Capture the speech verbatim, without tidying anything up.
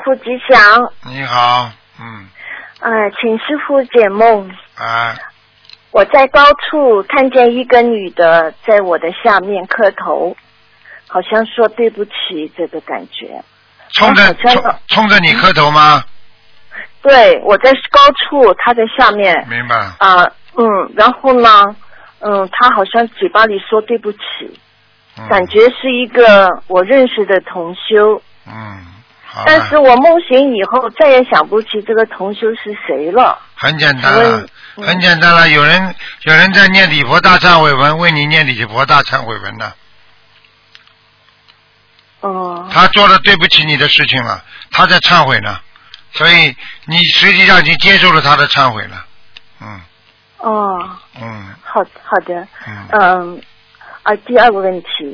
傅吉祥。 你好，嗯。 呃，请师傅解梦。 啊。 我在高处看见一个女的在我的下面磕头，好像说对不起这个感觉。 冲着冲冲着你磕头吗？ 对，我在高处，她在下面。 明白。 啊、呃，嗯，然后呢，嗯，她好像嘴巴里说对不起，嗯、感觉是一个我认识的同修。 嗯。 但是我梦醒以后再也想不起这个同修是谁了。 很简单了，嗯、很简单了。有人有人在念礼佛大忏悔文，为你念礼佛大忏悔文呢。 哦。 他做了对不起你的事情了，他在忏悔呢，所以你实际上已经接受了他的忏悔了。嗯。 哦。 嗯。 好好的。 嗯。 嗯。啊，第二个问题。